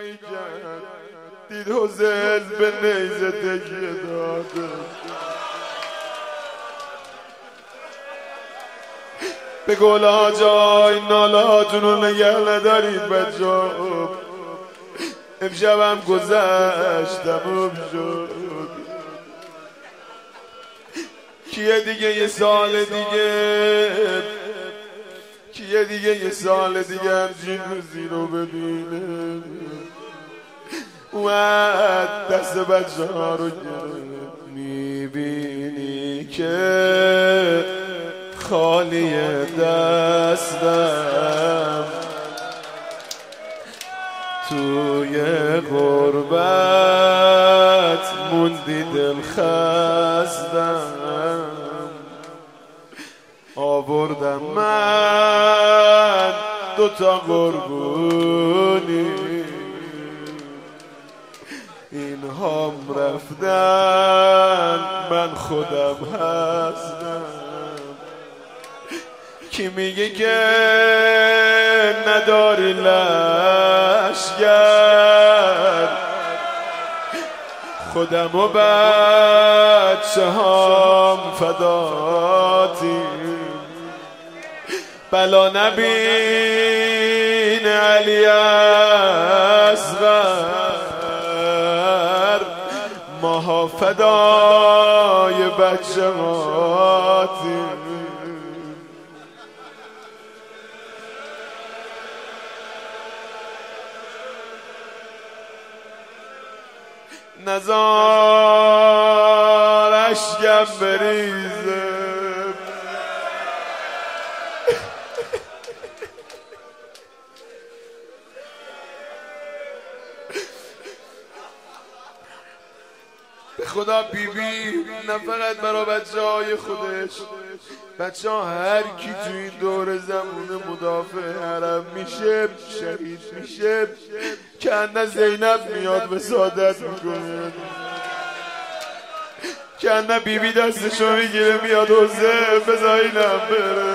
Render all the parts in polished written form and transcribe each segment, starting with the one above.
نگاهی کرد دید حسین به نیزه تکیه داده. به گل آجای نالاتون رو نگه ندارید بچه. امشبم گذشت تموم شد. کیه دیگه یه سال دیگه یه سال دیگه همچین روزی رو ببینه؟ اومد دست بچه ها رو گرفت. میبینی که خالی دستم توی غربت موندی دل خستم. آوردم من دوتا قربونی این هم رفتن من خودم هستم. کی میگه که نداری لشگر خودم و بچه هم فداتی. بلا نبین علی اصغر ماها فدای بچه هاتی. نزار اشکم بریزه به خدا بیبی نه فقط برای بچه های خودش، بچه ها هر کی تو این دور زمونه مدافع حرم میشه شهید میشه که نه زینب میاد وسادت میکنه، که نه بیبی دستشو میگیره میاد حسین بذار اینم بره.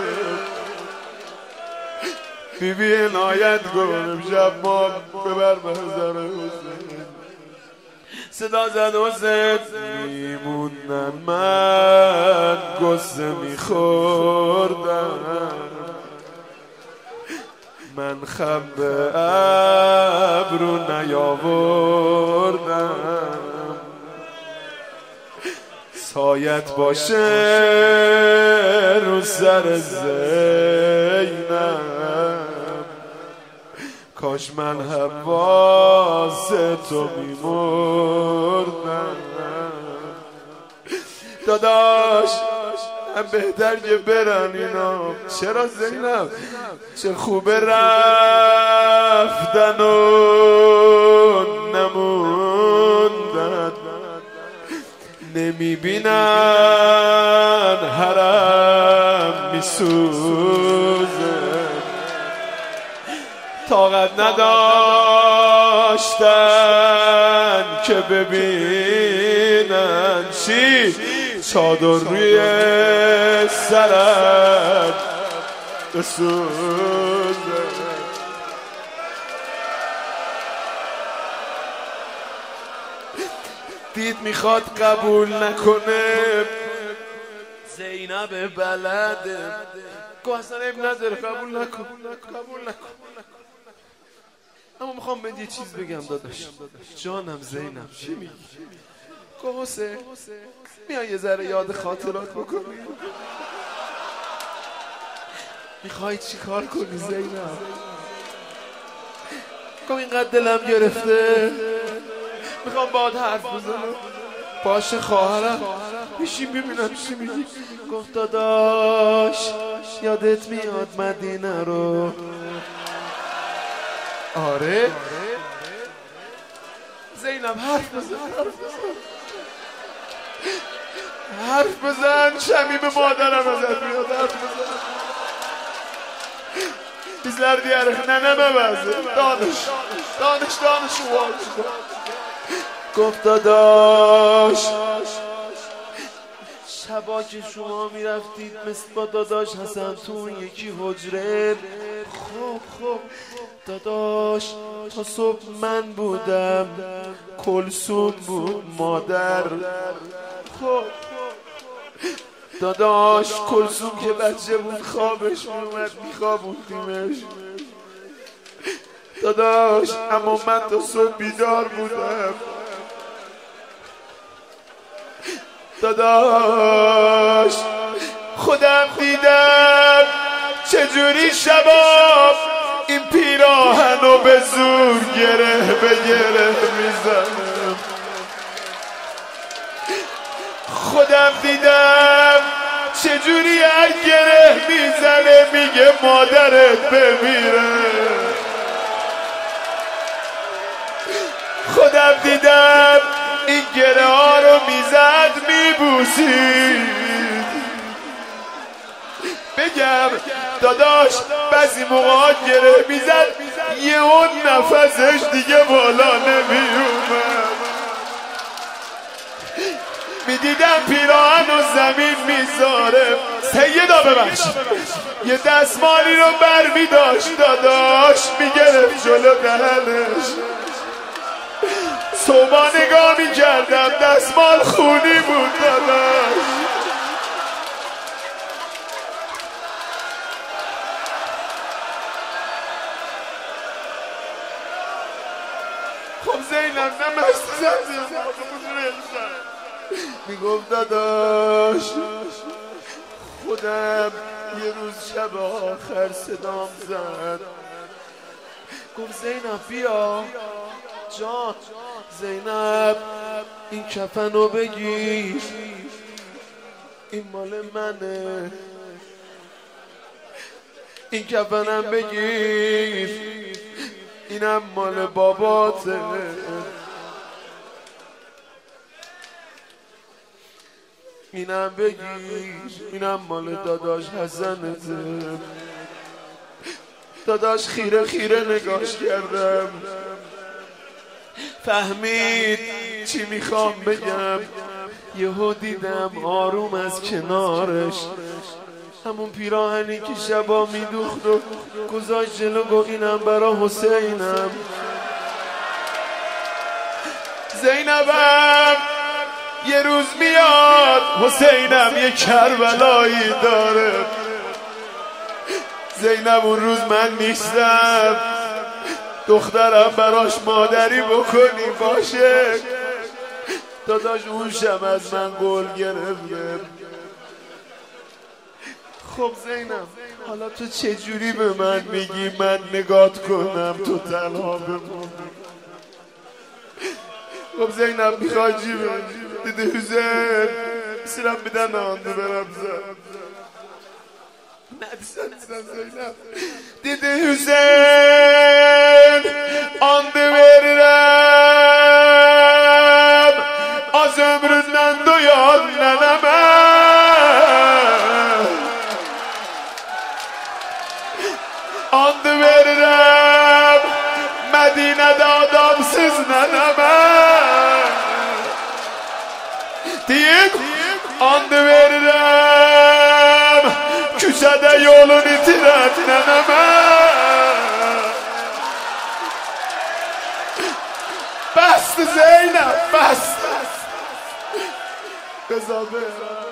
بیبی عنایت کن امشب ما ببر محضر حسین. صدا زد حسین میمونن من گسه میخوردم. من خم به ابرو نیاوردم سایت باشه رو سر زینب. کاش من حواس تو میمردم. داداش هم بهتر که برن اینا. چرا زینب چه خوبه رفتن و نموندن، نمیبینن حرم میسوزه. طاقت نداشتن که ببینن چی چادر روی سرت بسوزه. دید میخواد قبول نکنه زینب بلده گو اصلا اب نداره قبول نکن. اما میخوام بهت یه چیز بگم داداش جانم زینب. چی میگی؟ گو حسین میای یه ذره یاد خاطرات بکنی؟ میخوای چی کار کنی زینب؟ گو اینقدر دلم گرفته میخوام باهات حرف بزنم. باشه خواهرم میشیم ببینم چی میگی. گفت داداش یادت میاد مدینه رو؟ آره زینب حرف بزن شمیم مادرم ازت میاد. حرف بزن bizler diyerek neneme benzer. Danış var. گفت داداش شبا که شما میرفتید مثل با داداش حسن تو اون یکی حجره، خب داداش تا صبح من بودم، کلثوم بود مادر. خب داداش کلثوم که بچه بود خوابش میومد میخوابوندیمش داداش، اما من تا صبح بیدار بودم داداش. خودم دیدم چجوری شباب این پیراهنو به زور گره به گره میزنم. خودم دیدم چجوری هر گره میزنه میگه مادرت بمیره. خودم دیدم این گره ها رو میزد میبوسید. بگم داداش بعضی موقع گره میزد یه اون نفسش دیگه بالا نمیومد. میدیدم پیراهن و زمین میذاره. سیدا ببخشید یه دستمالی رو بر میداشت داداش میگرفت جلو دهنش. صبح نگاه میکردم دستمال خونی بود داداش. خب زینب نمستی زنزیم میگفت داداش خودم یه روز شب آخر صدام زد گفت زینب بیا جان، زینب این کفنو بگیر این مال منه، این کفنم بگیر اینم مال باباته. اینم بگیر اینم مال داداش حسنته. داداش خیره خیره نگاش کردم فهمید چی میخوام بگم. یهو دیدم آروم از کنارش همون پیراهنی که شبا میدوخت و گذاشت جلو گو اینم برا حسینم. زینبم یه روز میاد حسینم یه کربلایی داره. زینب اون روز من نیستم دخترم براش مادری بکنی باشه. داداش اون شب از من قول گرفته. خب زینب حالا تو چجوری به من میگی من نگات کنم تو تنها بمونی؟ خب زینب میخوای جی دیده حسین سیرم بیدن آنده برم زن ندیسن زینب دیده حسین آنده برم از ömründen duyan neneme andı veririm Medine'de adamsız neneme deyip andı veririm küçede yolun itiren neneme. Bastı Zeynep bastı. Kızım